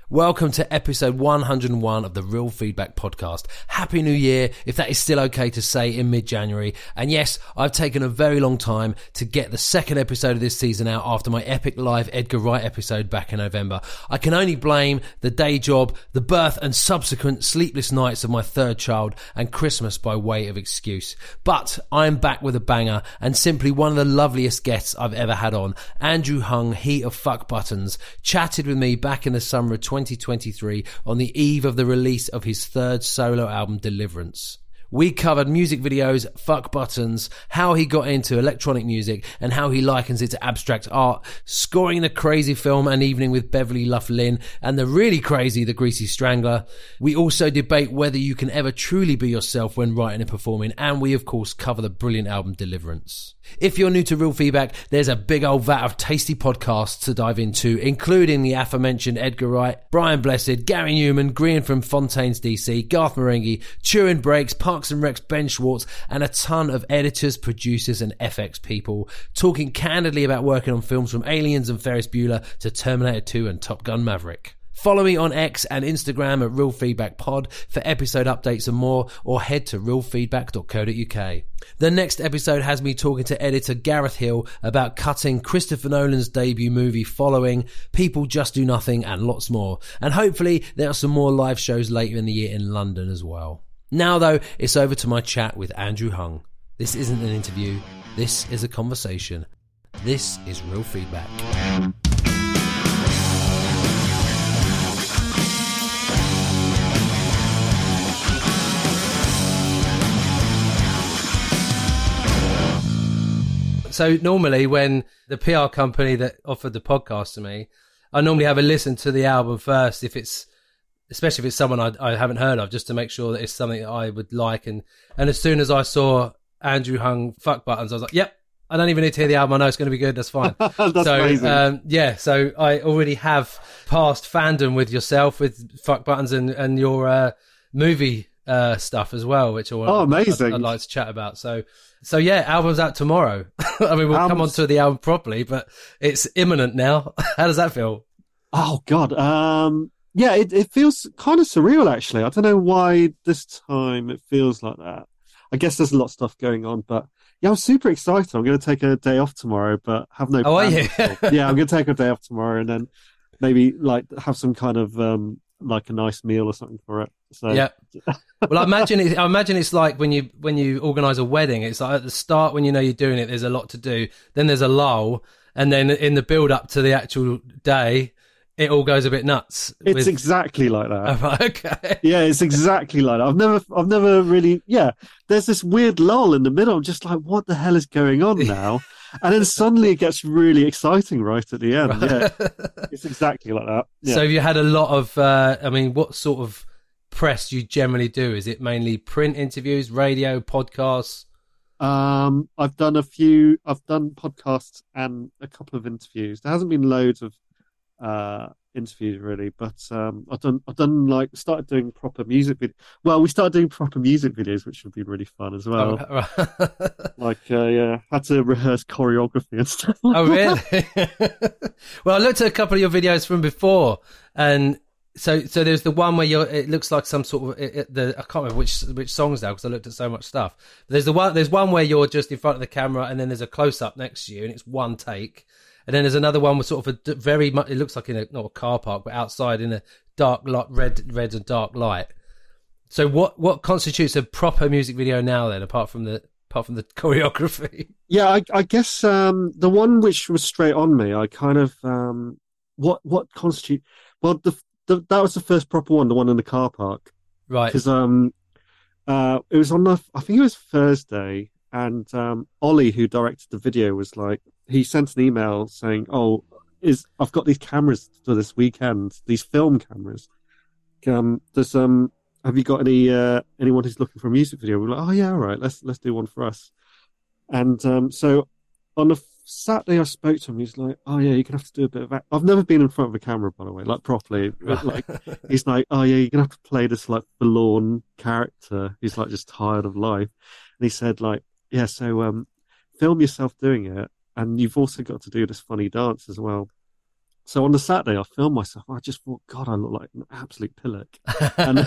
Welcome to episode 101 of the Real Feedback Podcast. Happy New Year, if that is still okay to say in mid-January. And yes, I've taken a very long time to get the second episode of this season out after my epic live Edgar Wright episode back in November. I can only blame the day job, the birth and subsequent sleepless nights of my third child, and Christmas by way of excuse. But I'm back with a banger and simply one of the loveliest guests I've ever had on. Andrew Hung, he of Fuck Buttons, chatted with me back in the summer of 2023 on the eve of the release of his third solo album, Deliverance. We covered music videos, Fuck Buttons, how he got into electronic music and how he likens it to abstract art, scoring the crazy film An Evening with Beverly Luff Linn, and the really crazy The Greasy Strangler. We also debate whether you can ever truly be yourself when writing and performing, and we of course cover the brilliant album Deliverance. If you're new to Real Feedback, there's a big old vat of tasty podcasts to dive into, including the aforementioned Edgar Wright, Brian Blessed, Gary Newman, Grian from Fontaines DC, Garth Marenghi, Turin Breaks, Parks and Rec's Ben Schwartz, and a ton of editors, producers and FX people talking candidly about working on films from Aliens and Ferris Bueller to Terminator 2 and Top Gun Maverick. Follow me on X and Instagram at Real Feedback Pod for episode updates and more, or head to realfeedback.co.uk. The next episode has me talking to editor Gareth Hill about cutting Christopher Nolan's debut movie Following, People Just Do Nothing, and lots more. And hopefully there are some more live shows later in the year in London as well. Now though, it's over to my chat with Andrew Hung. This isn't an interview, this is a conversation. This is Real Feedback. So normally when the PR company that offered the podcast to me, I normally have a listen to the album first, especially if it's someone I haven't heard of, just to make sure that it's something that I would like. And as soon as I saw Andrew Hung Fuck Buttons, I was like, yep, I don't even need to hear the album. I know it's going to be good. That's fine. That's amazing. So I already have past fandom with yourself, with Fuck Buttons and your movie stuff as well, which amazing. I'd like to chat about. So yeah, album's out tomorrow. I mean, we'll come on to the album properly, but it's imminent now. How does that feel? Oh God. Yeah, it feels kind of surreal actually. I don't know why this time it feels like that. I guess there's a lot of stuff going on, but yeah, I'm super excited. I'm going to take a day off tomorrow, but have no plans. Oh, are you? Yeah, I'm going to take a day off tomorrow and then maybe like have some kind of like a nice meal or something for it. So yeah. Well, I imagine it's like when you organise a wedding. It's like at the start when you know you're doing it, there's a lot to do. Then there's a lull, and then in the build up to the actual day, it all goes a bit nuts. It's exactly like that. Oh, okay. Yeah, it's exactly like that. I've never really. Yeah, there's this weird lull in the middle. I'm just like, what the hell is going on now? And then suddenly it gets really exciting right at the end. Right. Yeah, it's exactly like that. Yeah. So you had a lot of. What sort of press do you generally do? Is it mainly print interviews, radio, podcasts? I've done podcasts and a couple of interviews. There hasn't been loads of interviews really, but I've done like started doing proper music videos. Well, we started doing proper music videos, which would be really fun as well. Had to rehearse choreography and stuff. Oh, really? Well, I looked at a couple of your videos from before, and so there's the one where it looks like some sort of I can't remember which songs now because I looked at so much stuff. But there's one where you're just in front of the camera, and then there's a close up next to you, and it's one take. And then there's another one with sort of a very much, it looks like not a car park, but outside in a dark light, red and dark light. So what constitutes a proper music video now then, apart from the choreography? Yeah, I guess the one which was straight on me, I kind of what constitute. Well, that was the first proper one, the one in the car park, right? Because it was on I think it was Thursday, and Ollie, who directed the video, was like, he sent an email saying, I've got these cameras for this weekend, these film cameras. Have you got anyone who's looking for a music video? We're like, oh yeah, all right, let's do one for us. And so on a Saturday I spoke to him, he's like, oh yeah, you're gonna have to do a bit of I've never been in front of a camera, by the way, like properly. Like he's like, oh yeah, you're gonna have to play this like forlorn character who's like just tired of life. And he said like, yeah, so film yourself doing it, and you've also got to do this funny dance as well. So on the Saturday, I filmed myself. I just thought, God, I look like an absolute pillock. And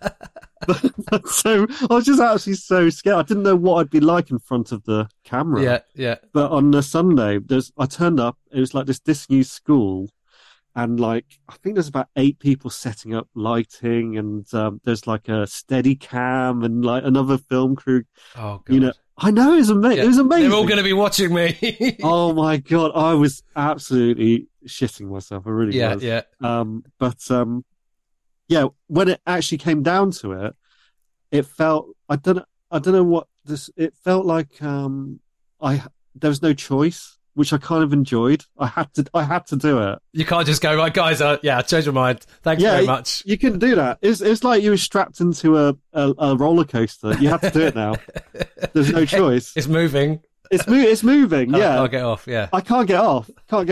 so I was just actually so scared. I didn't know what I'd be like in front of the camera. Yeah, yeah. But on the Sunday, I turned up. It was like this disused school, and like I think there's about 8 people setting up lighting, and there's like a steady cam and like another film crew. Oh God. You know, I know, it was amazing. Yeah. It was amazing. They're all going to be watching me. Oh my God, I was absolutely shitting myself. I really was. Yeah. Yeah, when it actually came down to it, it felt, I don't know what this, it felt like there was no choice, which I kind of enjoyed. I had to do it. You can't just go, right, guys, I changed my mind. Thanks very much. You couldn't do that. It's like you were strapped into a roller coaster. You have to do it now. There's no choice. It's moving. It's moving. Yeah. I can't get off. Yeah. I can't get off.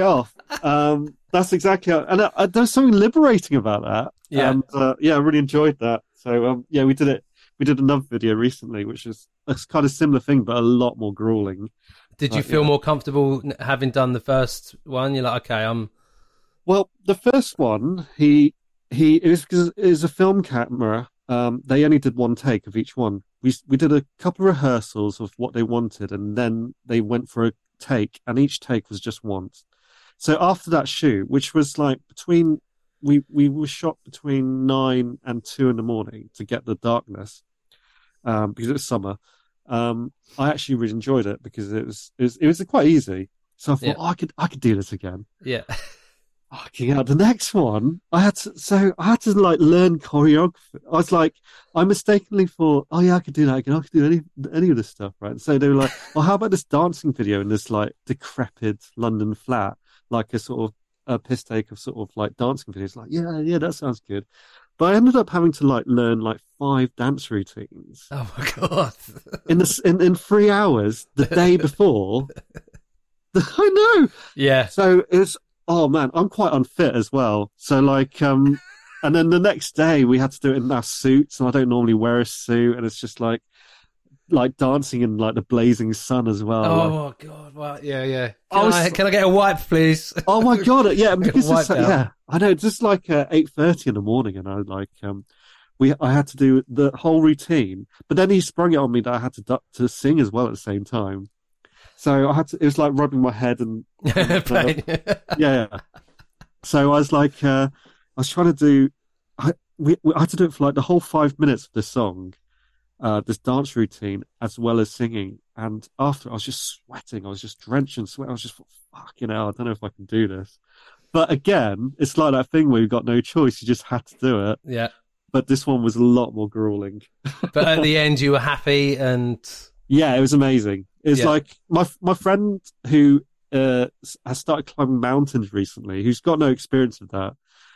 That's exactly how, and there's something liberating about that. Yeah. And I really enjoyed that. So we did it. We did another video recently, which is a kind of similar thing, but a lot more grueling. Did you feel more comfortable having done the first one? You're like, okay, Well, the first one, it was because it was a film camera. They only did one take of each one. We did a couple of rehearsals of what they wanted, and then they went for a take, and each take was just once. So after that shoot, which was like we were shot between 9 and 2 in the morning to get the darkness, because it was summer. I actually really enjoyed it because it was quite easy. So I thought, I could do this again. Yeah. Fucking hell. The next one, I had to like learn choreography. I was like, I mistakenly thought, oh yeah, I could do that again. I could do any of this stuff, right? So they were like, oh, how about this dancing video in this like decrepit London flat, like a sort of a piss take of sort of like dancing videos. Like, yeah, that sounds good. But I ended up having to like learn like 5 dance routines. Oh my God. in 3 hours the day before. I know. Yeah. So it's, oh man, I'm quite unfit as well. So like, and then the next day we had to do it in our suits, and I don't normally wear a suit, and it's just like dancing in like the blazing sun as well. Oh my God! Wow. Yeah. Can I get a wipe, please? Oh my God! Yeah, because it's I know. Just like 8:30 in the morning, and I like I had to do the whole routine, but then he sprung it on me that I had to sing as well at the same time. So I had to. It was like rubbing my head and yeah. So I was like, I was trying to do. I had to do it for like the whole 5 minutes of this song, this dance routine, as well as singing. And after, I was just sweating. I was just drenched in sweat. I was just fucking hell. I don't know if I can do this. But again, it's like that thing where you've got no choice. You just had to do it. Yeah. But this one was a lot more grueling. But at the end, you were happy and. Yeah, it was amazing. It's like my friend who has started climbing mountains recently, who's got no experience of that.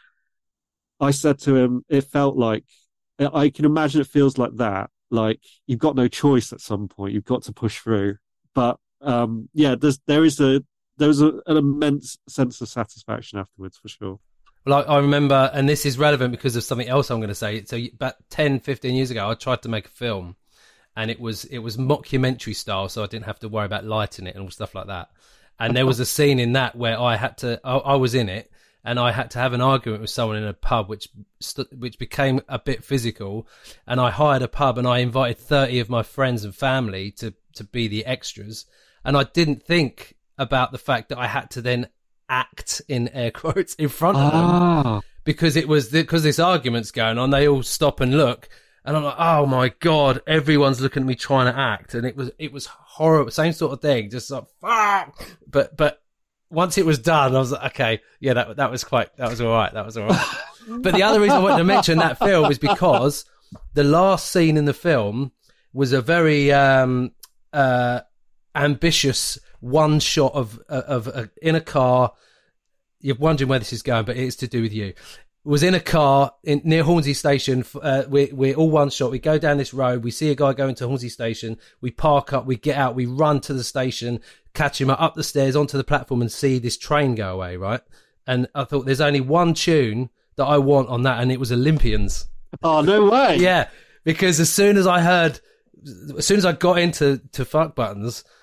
I said to him, it felt like, I can imagine it feels like that. Like you've got no choice at some point. You've got to push through. But there was an immense sense of satisfaction afterwards, for sure. Well, I remember, and this is relevant because of something else I'm going to say. So about 10, 15 years ago, I tried to make a film. And it was mockumentary style, so I didn't have to worry about lighting it and all stuff like that. And there was a scene in that where I was in it, and I had to have an argument with someone in a pub, which became a bit physical. And I hired a pub, and I invited 30 of my friends and family to be the extras. And I didn't think about the fact that I had to then act, in air quotes, in front of them, because this argument's going on. They all stop and look. And I'm like, oh my God, everyone's looking at me trying to act. And it was horrible. Same sort of thing. Just like, fuck. But once it was done, I was like, okay, yeah, that was all right. That was all right. But the other reason I wanted to mention that film is because the last scene in the film was a very, ambitious one shot of in a car. You're wondering where this is going, but it's to do with you. Was in a car near Hornsey Station. We're all one shot. We go down this road. We see a guy going to Hornsey Station. We park up. We get out. We run to the station, catch him up the stairs onto the platform, and see this train go away. Right. And I thought, there's only one tune that I want on that, and it was Olympians. Oh, no way. Yeah, because as soon as I got into Fuck Buttons,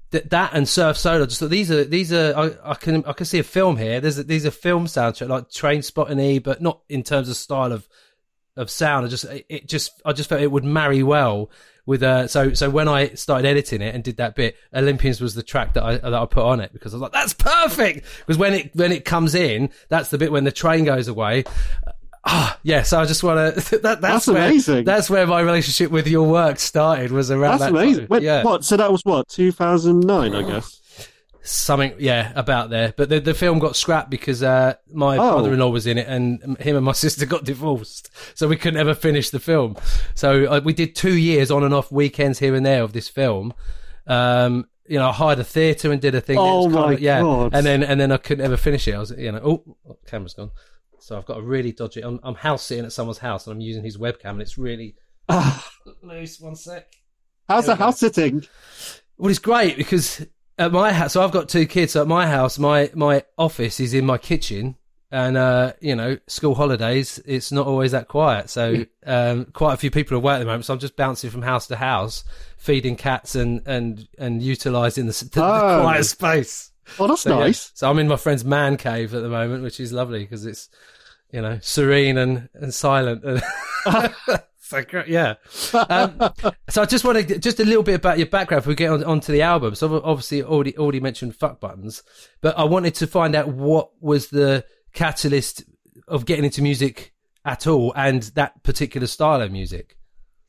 that and Surf Solo. Just thought these are. I can see a film here. These are film soundtrack like Train Spotting, but not in terms of style of sound. I just felt it would marry well with so when I started editing it and did that bit, Olympians was the track that I put on it, because I was like, that's perfect, because when it comes in, that's the bit when the train goes away. Yeah, so I just want to. That's where, amazing. That's where my relationship with your work started. Was around that's that amazing. time. Yeah. What? So that was what, 2009, I guess. Something, yeah, about there. But the film got scrapped because my brother-in-law was in it, and him and my sister got divorced, so we couldn't ever finish the film. So we did 2 years on and off, weekends here and there, of this film. I hired a theatre and did a thing. Oh my God! And then I couldn't ever finish it. I was, camera's gone. So I've got a really dodgy. I'm house sitting at someone's house, and I'm using his webcam, and it's really loose. 1 sec. How's the house sitting? Well, it's great because at my house, so I've got 2 kids. So at my house, my office is in my kitchen, and school holidays, it's not always that quiet. So quite a few people are away at the moment. So I'm just bouncing from house to house, feeding cats and utilising the quiet space. Oh, that's nice. Yeah. So I'm in my friend's man cave at the moment, which is lovely because it's serene and silent. So great, yeah. So I just want to just a little bit about your background before we get onto the album. So obviously already mentioned Fuck Buttons, but I wanted to find out what was the catalyst of getting into music at all, and that particular style of music.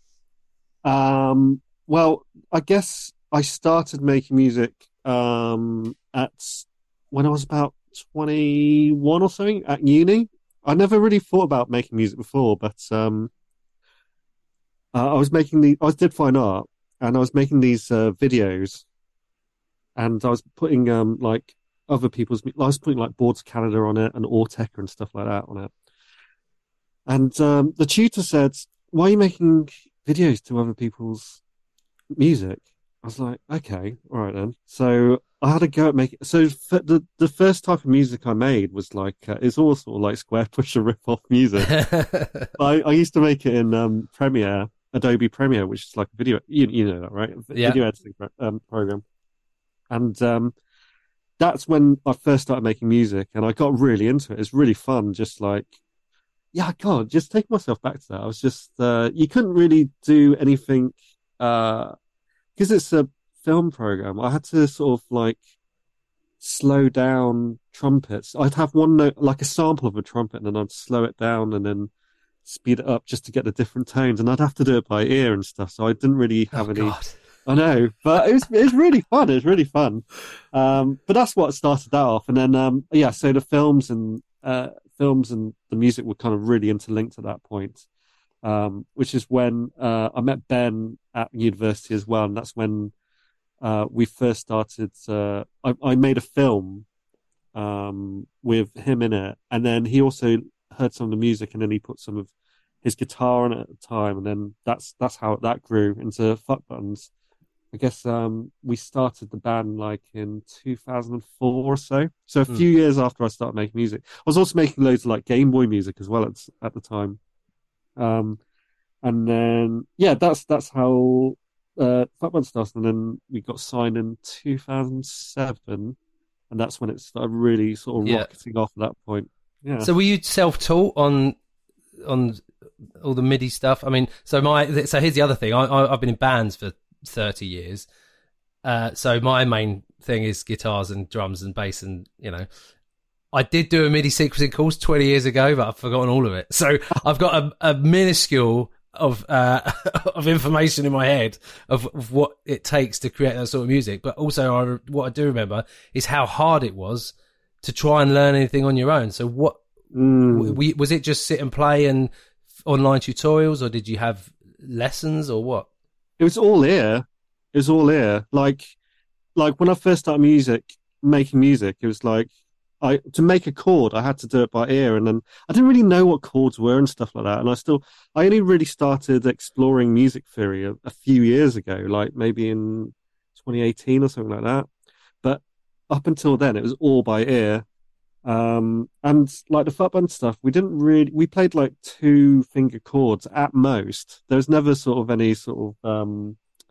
Well, I guess I started making music when I was about 21 or something at uni. I never really thought about making music before, but I did fine art, and I was making these videos, and I was putting like other people's. I was putting like Boards of Canada on it and Autechre and stuff like that on it. And the tutor said, "Why are you making videos to other people's music?" I was like, "Okay, all right then." So I had a go at making. So the first type of music I made was like it's all sort of like Squarepusher rip-off music. I used to make it in Premiere, Adobe Premiere, which is like a video. You know that, right? Yeah. Video editing program. And that's when I first started making music, and I got really into it. It's really fun. Just like, yeah, God, just take myself back to that. I was just you couldn't really do anything because it's a film program. I had to sort of like slow down trumpets. I'd have one note, like a sample of a trumpet, and then I'd slow it down and then speed it up just to get the different tones, and I'd have to do it by ear and stuff. So I didn't really have any. God. I know, but it was really fun. It was really fun. But that's what started that off, and then so the films and the music were kind of really interlinked at that point. Which is when I met Ben at university as well, and that's when we first started. I made a film with him in it, and then he also heard some of the music, and then he put some of his guitar on it at the time, and then that's how that grew into Fuck Buttons. I guess we started the band like in 2004 or so. So a few years after I started making music. I was also making loads of like Game Boy music as well at the time. And then that's how Fuck Buttons started. And then we got signed in 2007, and that's when it started really sort of rocketing off at that point. Yeah. So were you self-taught on all the MIDI stuff? I mean, so here's the other thing. I've been in bands for 30 years. So my main thing is guitars and drums and bass, and I did do a MIDI sequencing course 20 years ago, but I've forgotten all of it. So I've got a minuscule of information in my head of what it takes to create that sort of music. But also what I do remember is how hard it was to try and learn anything on your own. So what was it? Just sit and play and online tutorials, or did you have lessons, or what? It was all ear. It was all ear. Like when I first started making music, it was like to make a chord, I had to do it by ear, and then I didn't really know what chords were and stuff like that. And I only really started exploring music theory a few years ago, like maybe in 2018 or something like that. But up until then, it was all by ear. And like the Fuck Buttons stuff, we played like 2 finger chords at most. There was never sort of any sort of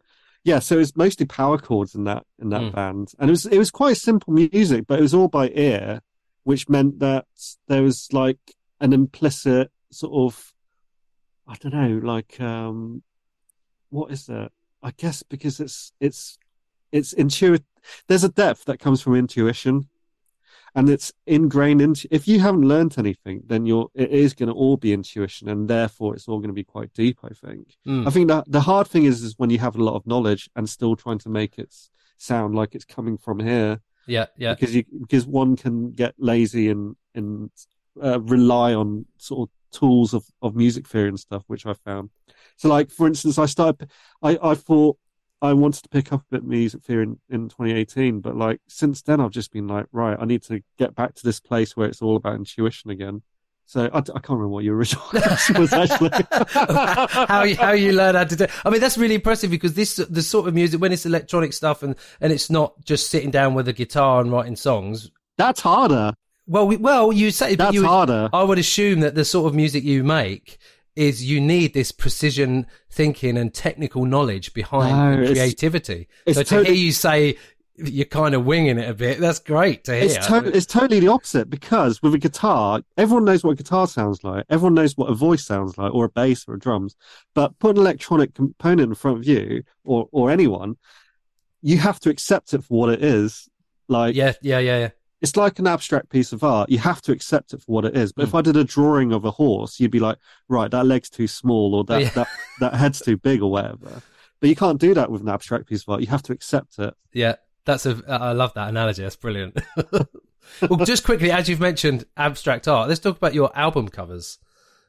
Yeah, so it was mostly power chords in that band, and it was quite simple music, but it was all by ear, which meant that there was like an implicit sort of, I don't know, like what is that? I guess because it's intuitive. There's a depth that comes from intuition, and it's ingrained into. If you haven't learned anything, then it is going to all be intuition, and therefore it's all going to be quite deep. I think. I think that the hard thing is when you have a lot of knowledge and still trying to make it sound like it's coming from here. Yeah. Because one can get lazy and rely on sort of tools of music theory and stuff, which I found. So, like for instance, I thought I wanted to pick up a bit of music theory in 2018, but like since then I've just been like, right, I need to get back to this place where it's all about intuition again. So I can't remember what your original question was actually. how you learn how to do. I mean, that's really impressive because the sort of music when it's electronic stuff and it's not just sitting down with a guitar and writing songs. That's harder. Well, you say that's harder. I would assume that the sort of music you make is you need this precision thinking and technical knowledge behind the creativity. So to hear you say you're kind of winging it a bit, that's great to hear. It's totally the opposite, because with a guitar, everyone knows what a guitar sounds like. Everyone knows what a voice sounds like, or a bass or a drums. But put an electronic component in front of you or anyone, you have to accept it for what it is. Like, yeah. It's like an abstract piece of art. You have to accept it for what it is. But if I did a drawing of a horse, you'd be like, right, that leg's too small, or that head's too big, or whatever. But you can't do that with an abstract piece of art. You have to accept it. Yeah, I love that analogy. That's brilliant. Well, just quickly, as you've mentioned abstract art, let's talk about your album covers.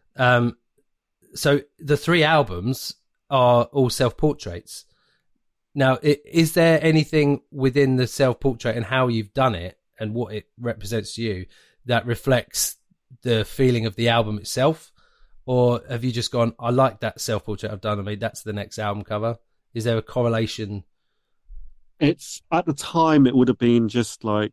So the 3 albums are all self-portraits. Now, is there anything within the self-portrait and how you've done it and what it represents to you that reflects the feeling of the album itself? Or have you just gone, I like that self-portrait I've done, I mean, that's the next album cover? Is there a correlation? It's, at the time, it would have been just like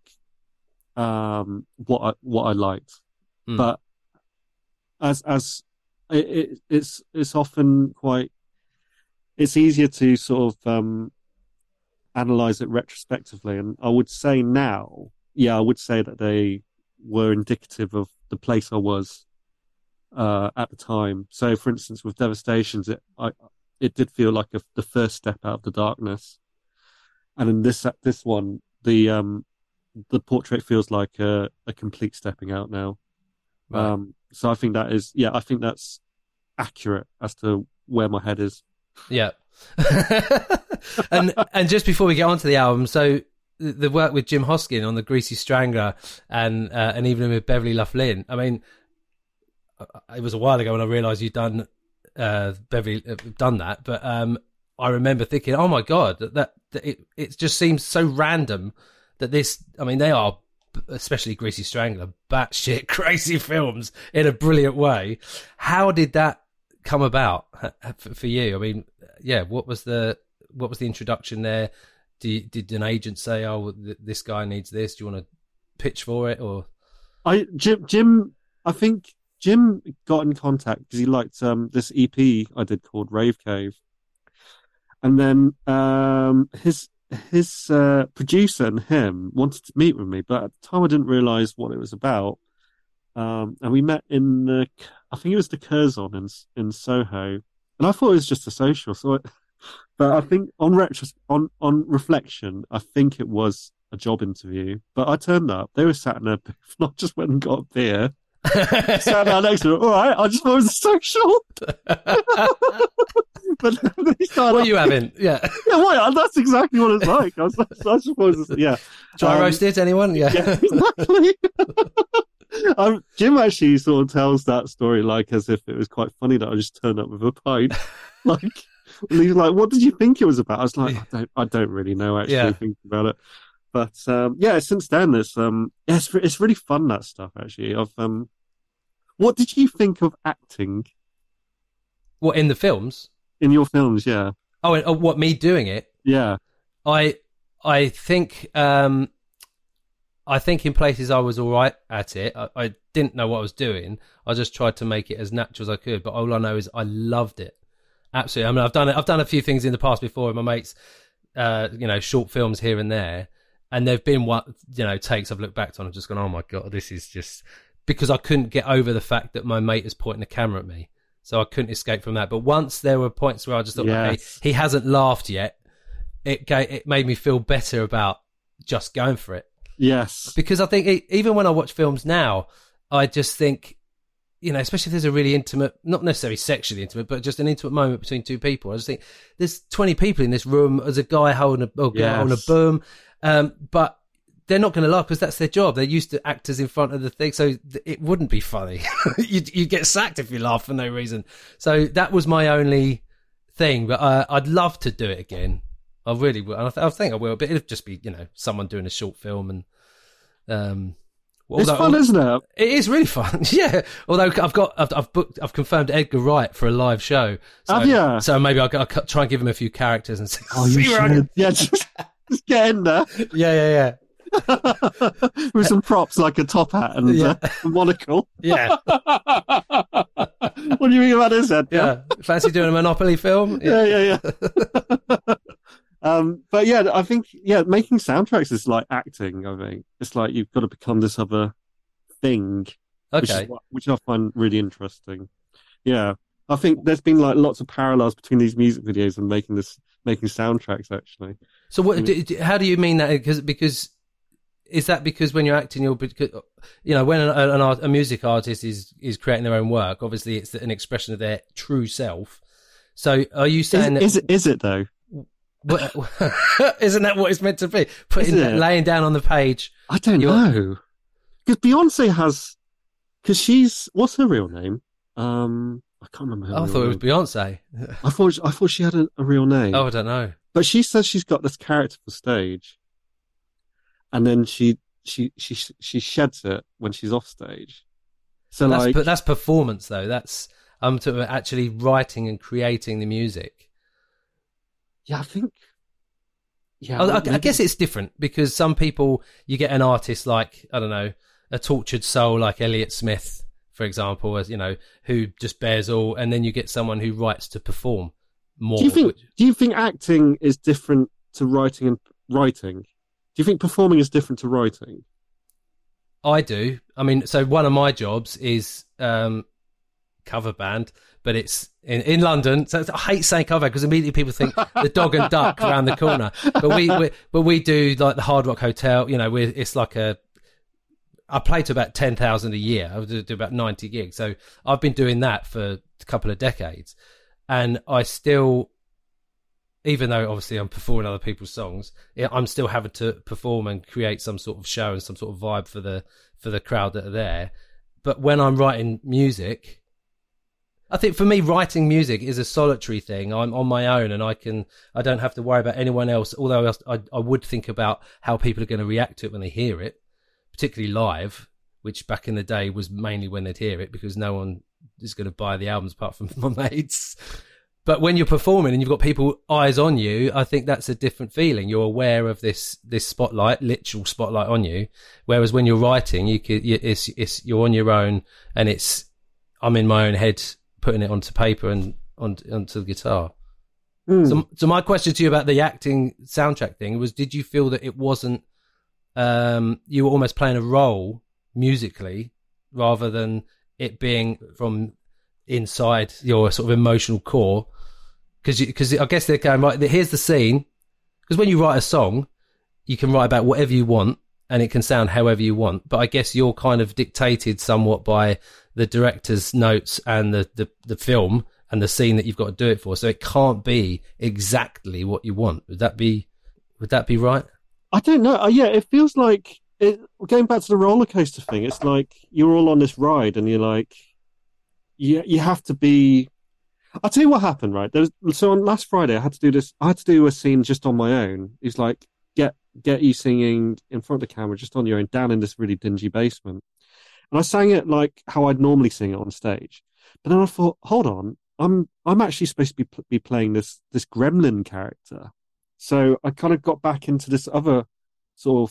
what I liked. But as it's often quite, it's easier to sort of analyze it retrospectively. And I would say now, I would say that they were indicative of the place I was at the time. So, for instance, with Devastations, it did feel like the first step out of the darkness, and in this one, the portrait feels like a complete stepping out now. Right. So I think that is, I think that's accurate as to where my head is. Yeah. and just before we get on to the album, so the work with Jim Hoskin on the Greasy Strangler and even with Beverly Loughlin, I mean, it was a while ago when I realised you'd done Beverly done that, but I remember thinking, oh my god, that it just seems so random that this, I mean, they are, especially Greasy Strangler, batshit crazy films in a brilliant way. How did that come about for you? I mean, what was the introduction there? Did an agent say, "Oh, this guy needs this. Do you want to pitch for it?" Or Jim, I think Jim got in contact because he liked this EP I did called Rave Cave, and then his producer and him wanted to meet with me, but at the time I didn't realise what it was about. And we met in I think it was the Curzon in Soho, and I thought it was just a social. But I think on reflection, I think it was a job interview. But I turned up; they were sat in a booth, and I just went and got a beer. Sat down next to them. All right, I just thought it was a social. But they started. What are you having? Yeah. That's exactly what it's like. I suppose. Dry roasted? Anyone? Yeah. Exactly. Jim actually sort of tells that story like as if it was quite funny that I just turned up with a pint. Like, he's like, "What did you think it was about?" I was like, "I don't really know actually thinking about it." But since then it's really fun, that stuff actually. What did you think of acting? What, in the films? In your films, yeah. Oh, what, me doing it? Yeah. I think in places I was all right at it. I didn't know what I was doing. I just tried to make it as natural as I could. But all I know is I loved it. Absolutely. I mean, I've done a few things in the past before with my mates, short films here and there. And there've been takes I've looked back on and just gone, oh my God, this is just, because I couldn't get over the fact that my mate is pointing the camera at me. So I couldn't escape from that. But once there were points where I just thought, okay, he hasn't laughed yet, it made me feel better about just going for it. Yes. Because I think even when I watch films now, I just think, especially if there's a really intimate, not necessarily sexually intimate, but just an intimate moment between two people. I just think there's 20 people in this room. There's a guy holding a girl holding a boom. But they're not going to laugh because that's their job. They're used to actors in front of the thing, so it wouldn't be funny. You'd get sacked if you laugh for no reason. So that was my only thing, but I'd love to do it again. I really would. And I think I will, but it'd just be, someone doing a short film. And it's fun, isn't it? It is really fun. Yeah. Although I've confirmed Edgar Wright for a live show. So, yeah. So maybe I'll try and give him a few characters and say, you should. Yeah, just get in there. Yeah. With some props like a top hat and a monocle. Yeah. What do you think about this, Ed? Yeah. Fancy doing a Monopoly film? Yeah. But yeah, I think making soundtracks is like acting. I think it's like you've got to become this other thing, which I find really interesting. Yeah, I think there's been like lots of parallels between these music videos and making soundtracks actually. So how do you mean that? Because is that because when you're acting, when a music artist is creating their own work, obviously it's an expression of their true self. So are you saying is it though? Isn't that what it's meant to be? Laying down on the page. I don't know. Because Beyonce has, what's her real name? I can't remember. I thought it was Beyonce. I thought she had a real name. Oh, I don't know. But she says she's got this character for stage, and then she sheds it when she's off stage. So that's performance though. I'm talking about actually writing and creating the music. Yeah, I think. Yeah, I guess it's different because some people, you get an artist like, I don't know, a tortured soul like Elliott Smith, for example, as who just bears all, and then you get someone who writes to perform more. Do you think acting is different to writing and writing? Do you think performing is different to writing? I do. I mean, so one of my jobs is cover band, but it's in London. So I hate saying cover because immediately people think the Dog and Duck around the corner. But we do like the Hard Rock Hotel. It's like I play to about 10,000 a year. I do about 90 gigs. So I've been doing that for a couple of decades, and I still, even though obviously I'm performing other people's songs, I'm still having to perform and create some sort of show and some sort of vibe for the crowd that are there. But when I'm writing music, I think for me, writing music is a solitary thing. I'm on my own, and I don't have to worry about anyone else. Although I would think about how people are going to react to it when they hear it, particularly live, which back in the day was mainly when they'd hear it because no one is going to buy the albums apart from my mates. But when you're performing and you've got people eyes on you, I think that's a different feeling. You're aware of this spotlight, literal spotlight on you. Whereas when you're writing, you're on your own, and I'm in my own head, putting it onto paper and onto the guitar. So my question to you about the acting soundtrack thing was, did you feel that it wasn't, you were almost playing a role musically rather than it being from inside your sort of emotional core? Because I guess they're going, right, here's the scene. Because when you write a song, you can write about whatever you want and it can sound however you want. But I guess you're kind of dictated somewhat by the director's notes and the film and the scene that you've got to do it for. So it can't be exactly what you want. Would that be right? I don't know. Yeah, it feels like going back to the roller coaster thing. It's like you're all on this ride and you're like, you have to be. I'll tell you what happened, right? So on last Friday, I had to do this. I had to do a scene just on my own. It's like, get you singing in front of the camera, just on your own, down in this really dingy basement. And I sang it like how I'd normally sing it on stage. But then I thought, hold on, I'm actually supposed to be playing this gremlin character. So I kind of got back into this other sort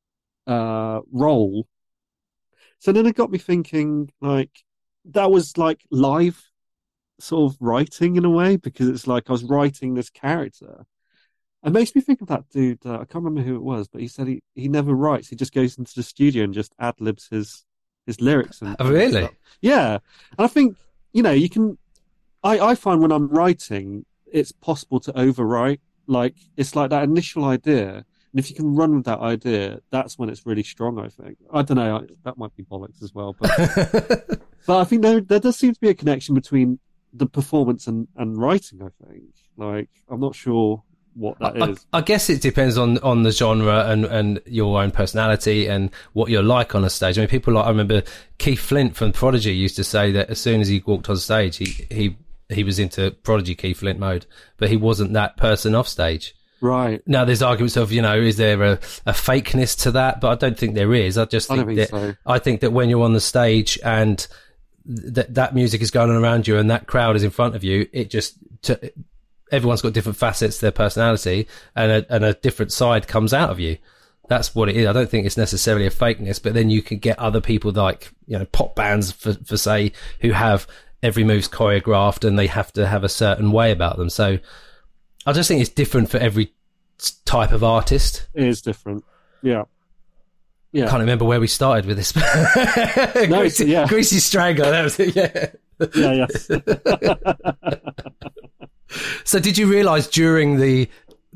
of role. So then it got me thinking, like, that was like live. sort of writing in a way, because it's like I was writing this character. It makes me think of that dude. I can't remember who it was, but he said he never writes. He just goes into the studio and just ad libs his lyrics Oh, and really? stuff. Yeah, and I think you can. I find when I'm writing, it's possible to overwrite. Like it's like that initial idea, and if you can run with that idea, that's when it's really strong. I think. I don't know. That might be bollocks as well, but I think there does seem to be a connection between the performance and writing. I think. Like I'm not sure what that is. I guess it depends on the genre and your own personality and what you're like on a stage. I mean, people like, I remember Keith Flint from Prodigy used to say that as soon as he walked on stage, he was into Prodigy Keith Flint mode, but he wasn't that person off stage. Right. Now there's arguments of, is there a fakeness to that? But I don't think there is. I think that when you're on the stage and that music is going on around you and that crowd is in front of you, everyone's got different facets to their personality, and a different side comes out of you. That's what it is. I don't think it's necessarily a fakeness, but then you can get other people like, pop bands for say, who have every move's choreographed and they have to have a certain way about them. So I just think it's different for every type of artist. It is different. Yeah. Yeah. I can't remember where we started with this. No, Greasy Strangler. That was it. Yeah. Yeah. So did you realise during the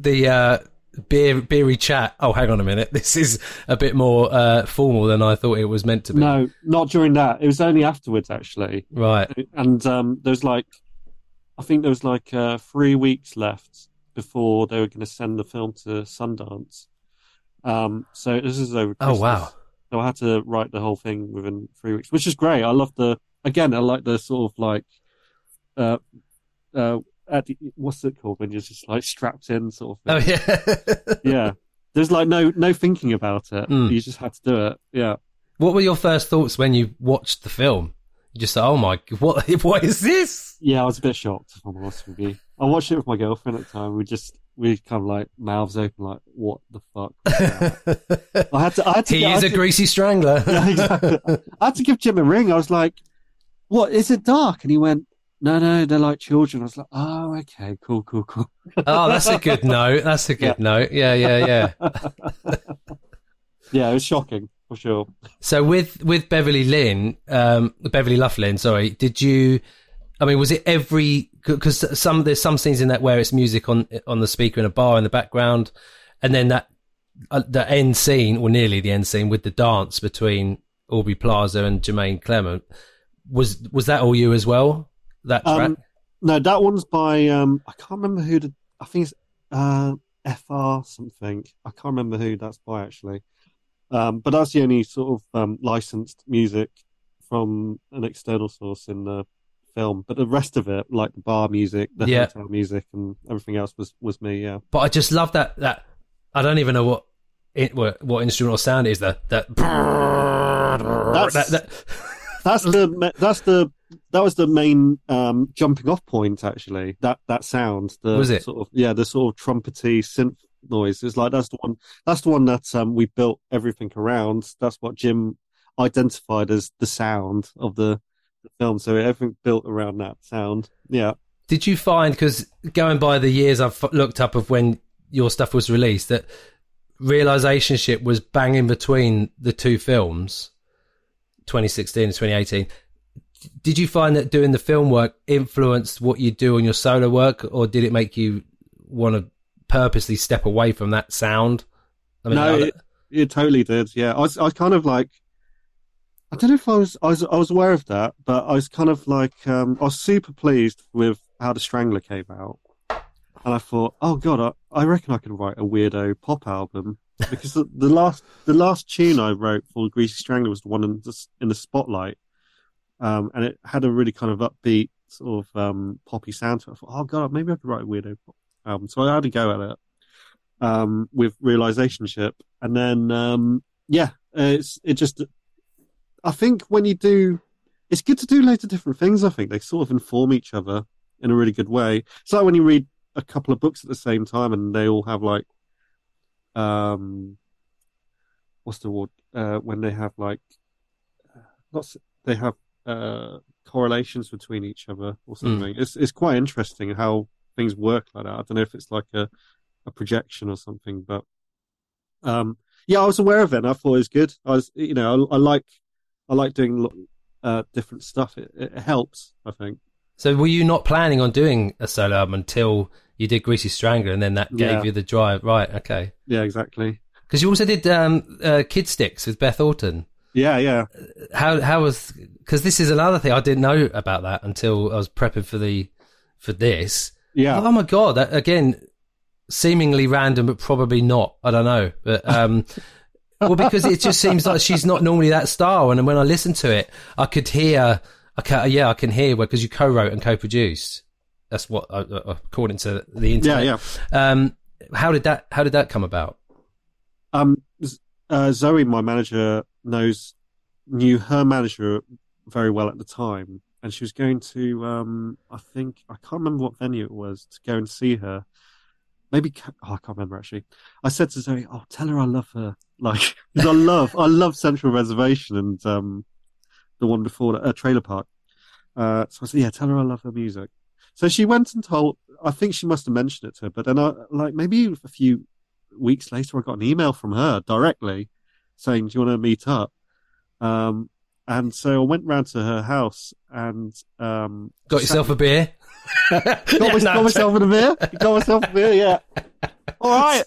beery chat, oh, hang on a minute, this is a bit more formal than I thought it was meant to be? No, not during that. It was only afterwards, actually. Right. And there's I think there was 3 weeks left before they were going to send the film to Sundance. So this is over Christmas. Oh, wow. So I had to write the whole thing within 3 weeks, which is great. I like the sort of what's it called when you're just strapped in sort of thing. Oh, yeah. Yeah. There's no thinking about it. You just had to do it. Yeah. What were your first thoughts when you watched the film? You just thought, oh my, what is this? Yeah, I was a bit shocked, if I'm honest with you. I watched it with my girlfriend at the time. We kind of mouths open, what the fuck? I had to. He is a greasy strangler. Yeah, exactly. I had to give Jim a ring. I was like, "What? Is it dark?" And he went, "No, they're like children." I was like, "Oh, okay, cool." Oh, that's a good note. That's a good note. Yeah. Yeah, it was shocking for sure. So with Beverly Loughlin, sorry, did you? I mean, was it because there's some scenes in that where it's music on the speaker in a bar in the background, and then that the end scene, or nearly the end scene, with the dance between Aubrey Plaza and Jermaine Clement, was that all you as well? That track? No, that one's by I can't remember I think it's FR something. I can't remember who that's by actually. But that's the only sort of licensed music from an external source in the film. But the rest of it, like the bar music, the hotel music, and everything else was me. Yeah. But I just love that I don't even know what instrumental sound it is. That was the main jumping off point actually. That sound, was it? Sort of, the sort of trumpety synth noise. It's that's the one that we built everything around. That's what Jim identified as the sound of the film. So everything built around that sound. Yeah. Did you find, because going by the years I've looked up of when your stuff was released, that Realizationship was bang in between the two films, 2016 and 2018? Did you find that doing the film work influenced what you do on your solo work, or did it make you want to purposely step away from that sound? I mean, no, it totally did. Yeah, I was kind of I don't know if I was aware of that, but I was kind of I was super pleased with how The Strangler came out, and I thought, oh god, I reckon I could write a weirdo pop album, because the last tune I wrote for Greasy Strangler was the one in the Spotlight, and it had a really kind of upbeat sort of poppy sound to it. I thought, oh god, maybe I could write a weirdo pop album. So I had to go at it with Realizationship, and then it just. I think when you do, it's good to do loads of different things. I think they sort of inform each other in a really good way. It's like when you read a couple of books at the same time and they all have what's the word? When they have correlations between each other or something. It's quite interesting how things work like that. I don't know if it's like a projection or something, but yeah, I was aware of it and I thought it was good. I was, I like doing different stuff. It helps, I think. So were you not planning on doing a solo album until you did Greasy Strangler, and then that gave you the drive? Right, okay. Yeah, exactly. Because you also did Kid Sticks with Beth Orton. Yeah. How was... Because this is another thing, I didn't know about that until I was prepping for this. Yeah. Oh my God, that, again, seemingly random, but probably not. I don't know. But... well, because it just seems like she's not normally that style, and when I listened to it, I could hear... I can hear because you co-wrote and co-produced. That's what, according to the internet. Yeah. How did that come about? Zoe, my manager, knew her manager very well at the time, and she was going to, I can't remember what venue it was, to go and see her. Maybe, I can't remember actually. I said to Zoe, "Oh, tell her I love her." Like, because I love Central Reservation and the one before that, Trailer Park. So I said, "Yeah, tell her I love her music." So she went and told. I think she must have mentioned it to her, but then maybe a few weeks later, I got an email from her directly saying, "Do you want to meet up?" And so I went round to her house and got yourself a beer. got myself a beer. Got myself a beer. Yeah. All right.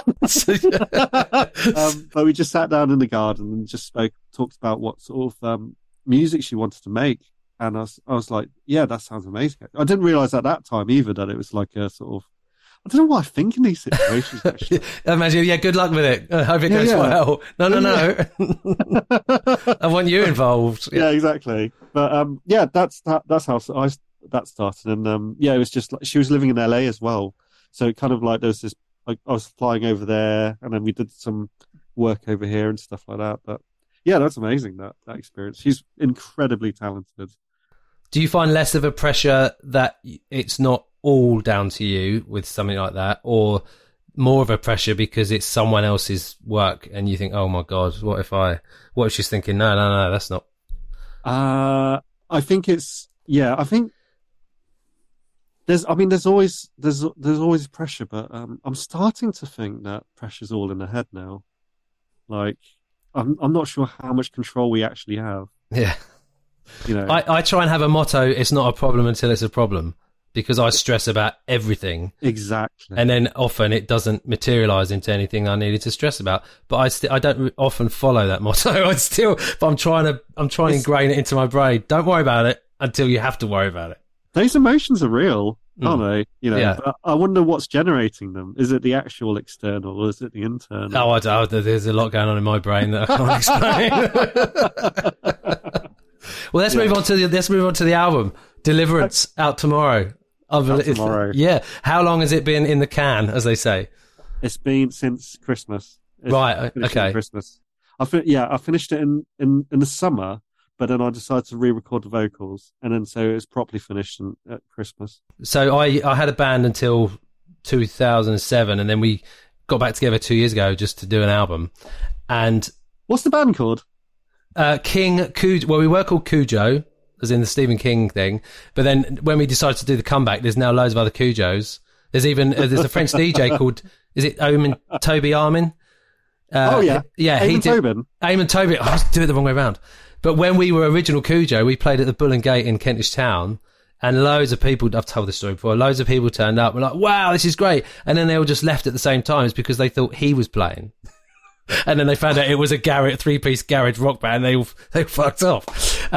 But we just sat down in the garden and just talked about what sort of music she wanted to make, and I was like, yeah, that sounds amazing. I didn't realize at that time either that it was like a sort of, I don't know what I think in these situations. Actually. Imagine, yeah, good luck with it. I hope it goes well. No. I want you involved. Yeah, exactly. But that's how that started, and it was just like she was living in LA as well, so it kind of like there was this. I was flying over there, and then we did some work over here and stuff like that. But yeah, that's amazing, that experience. She's incredibly talented. Do you find less of a pressure that it's not all down to you with something like that, or more of a pressure because it's someone else's work and you think, oh my God, what if she's thinking, no, that's not. I think I think there's always pressure, but I'm starting to think that pressure's all in the head now. Like, I'm not sure how much control we actually have. Yeah. I try and have a motto, it's not a problem until it's a problem, because I stress about everything. Exactly. And then often it doesn't materialize into anything I needed to stress about. But I don't often follow that motto. I'm trying to ingrain it into my brain. Don't worry about it until you have to worry about it. Those emotions are real, aren't they? But I wonder what's generating them. Is it the actual external or is it the internal? Oh, I don't. There's a lot going on in my brain that I can't explain. Well, let's move on to the album. Deliverance, out tomorrow. Tomorrow. Yeah. How long has it been in the can, as they say? It's been since Christmas. Right. Okay. Christmas. I finished it in the summer, but then I decided to re-record the vocals, and then so it was properly finished at Christmas. So I had a band until 2007, and then we got back together 2 years ago just to do an album. And what's the band called? King Cujo. Well, we were called Cujo, as in the Stephen King thing. But then when we decided to do the comeback, there's now loads of other Cujos. There's a French DJ called, is it Toby Armin? Yeah. Eamon Tobin. Eamon Tobin. I was doing it the wrong way around. But when we were original Cujo, we played at the Bull and Gate in Kentish Town, and loads of people, I've told this story before, loads of people turned up and were like, wow, this is great. And then they all just left at the same time. It's because they thought he was playing. And then they found out it was a three-piece garage rock band. They fucked off.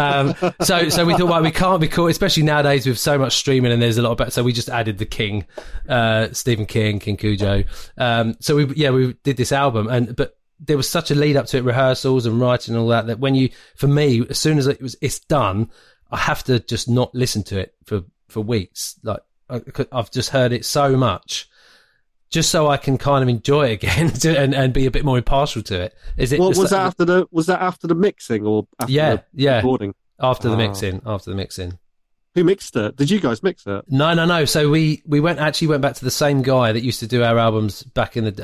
So we thought, well, we can't be caught, especially nowadays with so much streaming and there's a lot of better. So we just added the King, Stephen King, King Cujo. So we did this album, but there was such a lead up to it, rehearsals and writing and all that for me, as soon as it's done, I have to just not listen to it for weeks. Like I've just heard it so much. Just so I can kind of enjoy it again and be a bit more impartial to it. Is it? Was that after the mixing or after the recording? After the mixing. Who mixed it? Did you guys mix it? No. So we went back to the same guy that used to do our albums back in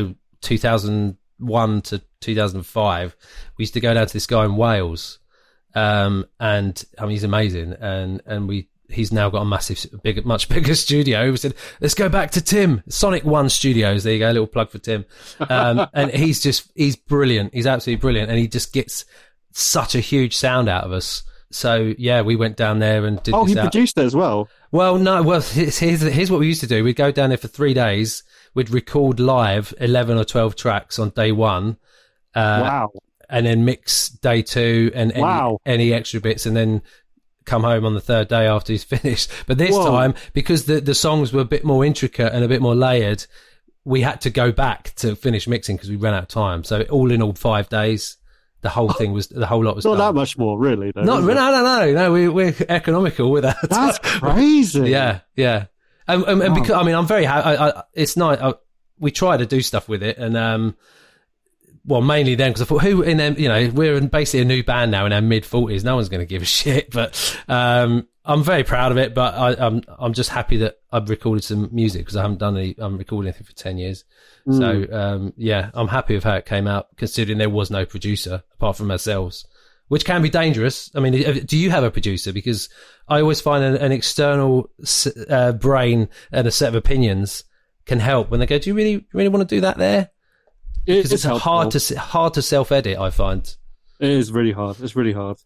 2001 to 2005. We used to go down to this guy in Wales, And I mean, he's amazing. And he's now got a much bigger studio. We said, let's go back to Tim, Sonic One Studios. There you go, a little plug for Tim. And he's brilliant. He's absolutely brilliant. And he just gets such a huge sound out of us. So yeah, we went down there and did. He produced it as well. Well, no. Well, here's what we used to do. We'd go down there for 3 days. We'd record live 11 or 12 tracks on day one. Wow. And then mix day 2 and any extra bits, and then come home on the 3rd day after he's finished. But this time, because the songs were a bit more intricate and a bit more layered, we had to go back to finish mixing because we ran out of time. So all in all, 5 days. The whole lot was not done. that much more, really. Though, No. We're economical with that. That's crazy. Yeah. And because I mean, I'm very happy. It's nice. We try to do stuff with it, and mainly then because I thought, who in them? We're basically a new band now in our mid-40s. No one's going to give a shit. But I'm very proud of it. But I'm just happy that I've recorded some music because I haven't done I'm recording anything for 10 years. So, I'm happy with how it came out, considering there was no producer apart from ourselves, which can be dangerous. I mean, do you have a producer? Because I always find an external brain and a set of opinions can help when they go, do you really want to do that there? Because it's hard to self-edit, I find. It is really hard. It's really hard.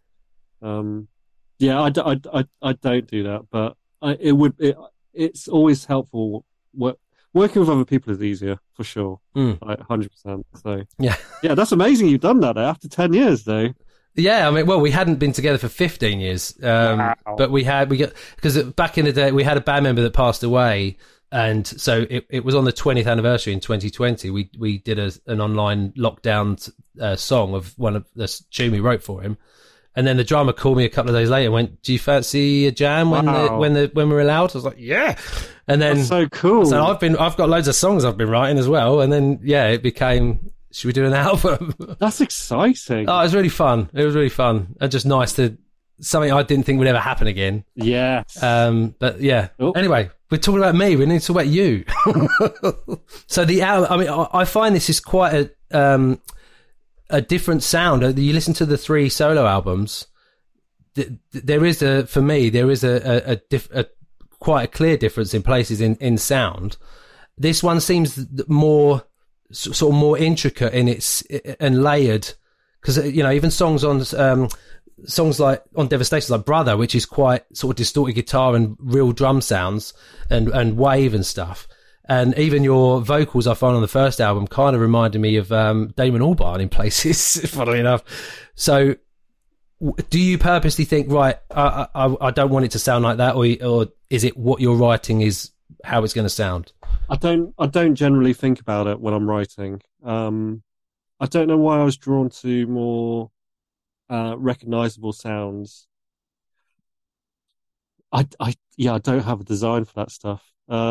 I don't do that, but it's always helpful. Working with other people is easier, for sure. 100%. So yeah, that's amazing. You've done that after 10 years, though. Yeah, I mean, we hadn't been together for 15 years, but because back in the day we had a band member that passed away, and so it was on the 20th anniversary in 2020. We did an online lockdown song of one of the tune we wrote for him. And then the drummer called me a couple of days later and went, do you fancy a jam when we're allowed? I was like, yeah. And then, that's so cool. So I've got loads of songs I've been writing as well. And then, it became, should we do an album? That's exciting. Oh, it was really fun. And just nice something I didn't think would ever happen again. Yes. But yeah. Oh. Anyway, we're talking about me. We need to talk about you. So the album, I mean, I find this is quite a different sound. You listen to the 3 solo albums. There is quite a clear difference in places in sound. This one seems more sort of more intricate in its and layered, because even songs like on Devastation, like Brother, which is quite sort of distorted guitar and real drum sounds and wave and stuff. And even your vocals I found on the first album kind of reminded me of Damon Albarn in places, funnily enough. So do you purposely think, right, I don't want it to sound like that, or is it what you're writing is how it's going to sound? I don't generally think about it when I'm writing. I don't know why I was drawn to more recognizable sounds. I don't have a design for that stuff.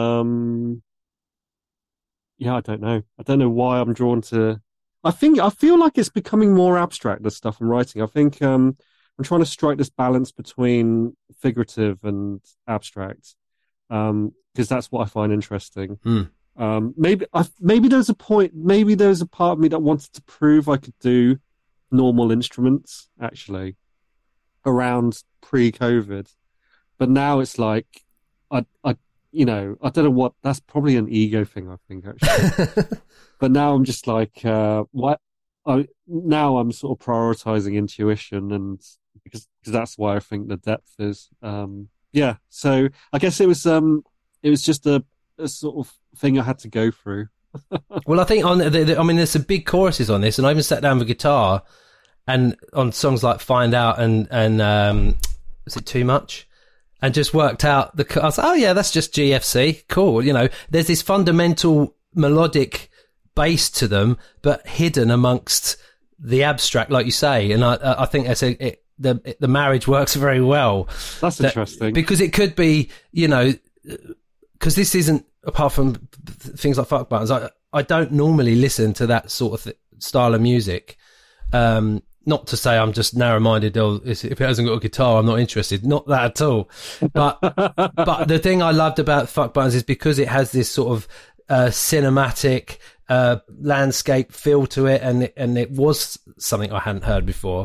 I don't know. I don't know why I'm drawn to. I feel like it's becoming more abstract, the stuff I'm writing. I think I'm trying to strike this balance between figurative and abstract, because that's what I find interesting. Maybe there's a point. Maybe there's a part of me that wanted to prove I could do normal instruments actually around pre-COVID, but now it's like I don't know what. That's probably an ego thing, I think, actually. But now I'm just like, now I'm sort of prioritizing intuition, and because that's why I think the depth is. So I guess it was just a sort of thing I had to go through. Well, I think there's some big choruses on this, and I even sat down with guitar, and on songs like Find Out and is it Too Much? And just worked out I was like, oh yeah, that's just GFC. Cool. There's this fundamental melodic bass to them, but hidden amongst the abstract, like you say. And I think that's the marriage works very well. That's interesting. Because it could be, because this isn't, apart from things like Fuck Buttons, I don't normally listen to that sort of style of music. Not to say I'm just narrow-minded, if it hasn't got a guitar, I'm not interested. Not that at all. But the thing I loved about Fuck Buttons is because it has this sort of cinematic landscape feel to it, and it was something I hadn't heard before.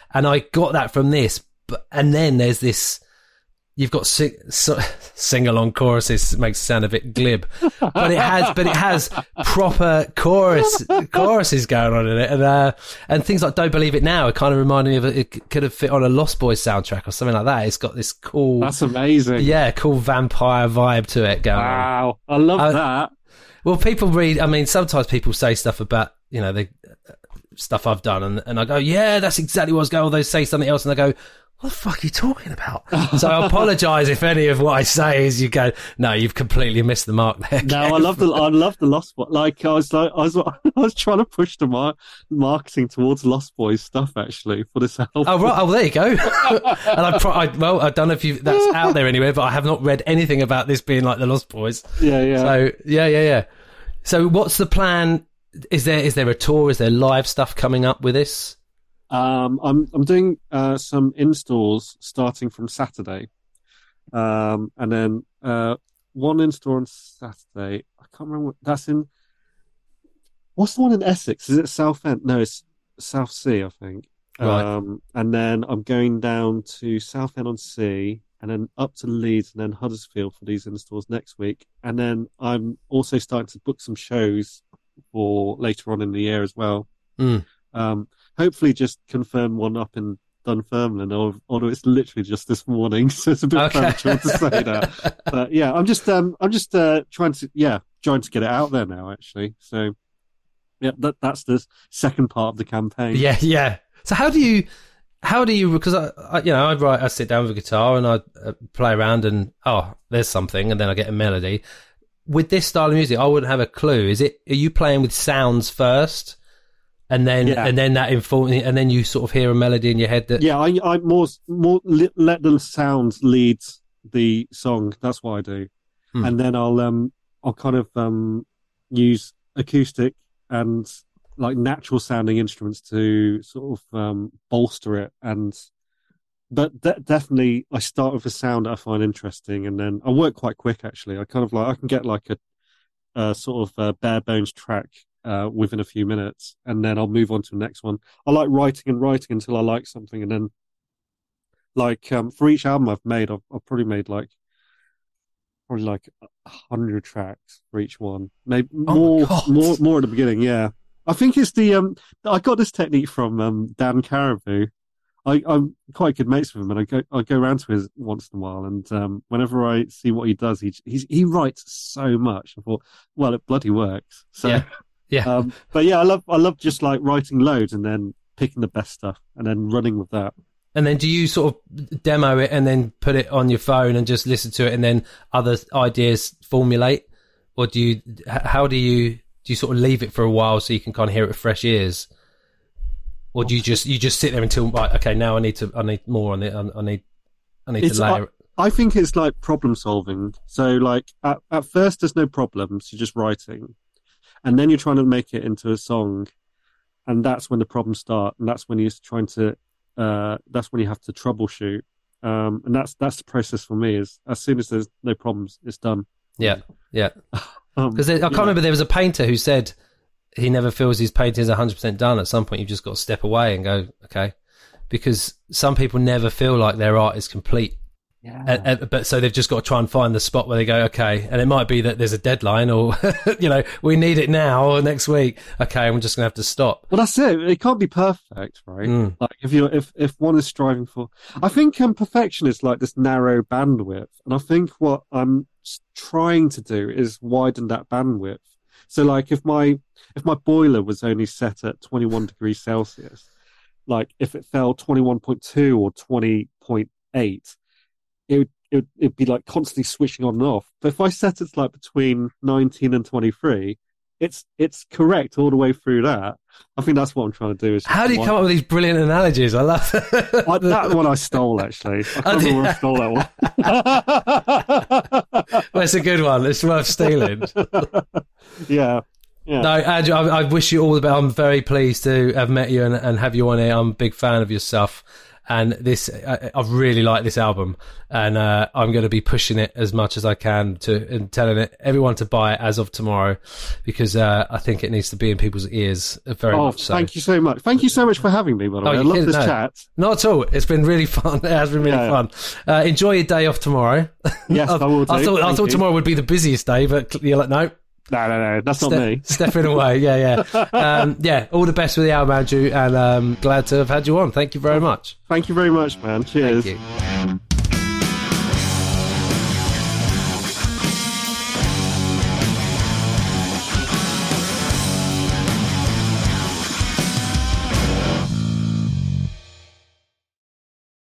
And I got that from this, and then there's this. You've got sing-along choruses. Makes it sound a bit glib, but it has proper choruses going on in it, and things like "Don't Believe It Now." It kind of reminded me of it could have fit on a Lost Boys soundtrack or something like that. It's got this cool. That's amazing. Yeah, cool vampire vibe to it going on. Wow, I love that. Well, people read. I mean, sometimes people say stuff about the stuff I've done, and I go, yeah, that's exactly what I was going. Or they say something else, and I go, what the fuck are you talking about? So I apologise if any of what I say is you go, no, you've completely missed the mark there. No, I love the Lost Boys. Like I was trying to push the marketing towards Lost Boys stuff actually for this album. Oh right, there you go. And I don't know if that's out there anywhere, but I have not read anything about this being like the Lost Boys. Yeah. So yeah. So what's the plan? Is there a tour? Is there live stuff coming up with this? I'm doing some installs starting from Saturday, and then one install on Saturday. I can't remember that's in. What's the one in Essex? Is it Southend? No, it's Southsea, I think. Right. And then I'm going down to Southend-on-Sea, and then up to Leeds, and then Huddersfield for these installs next week. And then I'm also starting to book some shows for later on in the year as well. Hopefully just confirm one up in Dunfermline, although it's literally just this morning, so it's a bit premature to say that. But yeah, I'm just trying to get it out there now, actually. So yeah, that's the second part of the campaign. Yeah. So how do you? Because I sit down with a guitar and I play around and there's something, and then I get a melody. With this style of music, I wouldn't have a clue. Are you playing with sounds first? And then that informs, and then you sort of hear a melody in your head. I more let the sounds lead the song. That's what I do, and then I'll kind of use acoustic and like natural sounding instruments to sort of bolster it. But definitely, I start with a sound that I find interesting, and then I work quite quick. Actually, I can get like a sort of bare bones track within a few minutes, and then I'll move on to the next one. I like writing until I like something, and then for each album I've made, I've probably made like 100 tracks for each one, maybe more at the beginning. Yeah, I think it's the I got this technique from Dan Caribou. I'm quite good mates with him, and I go around to his once in a while, and whenever I see what he does, he writes so much. I thought, well, it bloody works. So yeah. But yeah, I love just like writing loads and then picking the best stuff and then running with that. And then do you sort of demo it and then put it on your phone and just listen to it, and then other ideas formulate, or do you sort of leave it for a while so you can kind of hear it with fresh ears? Or do you just sit there until, right, okay, now I need more on it. I need to layer it. I think it's like problem solving. So like at first there's no problems, you're just writing, and then you're trying to make it into a song, and that's when the problems start, and that's when you're trying to that's when you have to troubleshoot. And that's the process for me. Is as soon as there's no problems, it's done. Yeah. Because I can't remember. There was a painter who said he never feels his painting is 100% done. At some point, you've just got to step away and go, okay, because some people never feel like their art is complete. Yeah. But so they've just got to try and find the spot where they go, okay, and it might be that there's a deadline, or we need it now or next week. Okay, I'm just gonna have to stop. Well, that's it. It can't be perfect, right? Like if one is striving for, I think perfection is like this narrow bandwidth, and I think what I'm trying to do is widen that bandwidth. So, like, if my boiler was only set at 21 degrees Celsius, like if it fell 21.2 or 20.8. It'd be like constantly switching on and off. But if I set it like between 19 and 23, it's correct all the way through that. I think that's what I'm trying to do. How do you come up with these brilliant analogies? I love that. That one I stole, actually. I can't remember where I stole that one. Well, it's a good one. It's worth stealing. Yeah. No, Andrew, I wish you all the best. I'm very pleased to have met you and have you on here. I'm a big fan of your stuff. And this, I really like this album, and I'm going to be pushing it as much as I can and telling everyone to buy it as of tomorrow, because I think it needs to be in people's ears very much so. Thank you so much. Thank you so much for having me, by the way. I love this chat. Not at all. It's been really fun. It has been really fun. Enjoy your day off tomorrow. Yes, I will do. I thought tomorrow would be the busiest day, but you're like, no. No, that's not me. Stepping away, yeah. All the best with the album, Andrew, and glad to have had you on. Thank you very much. Thank you very much, man. Cheers. Thank you.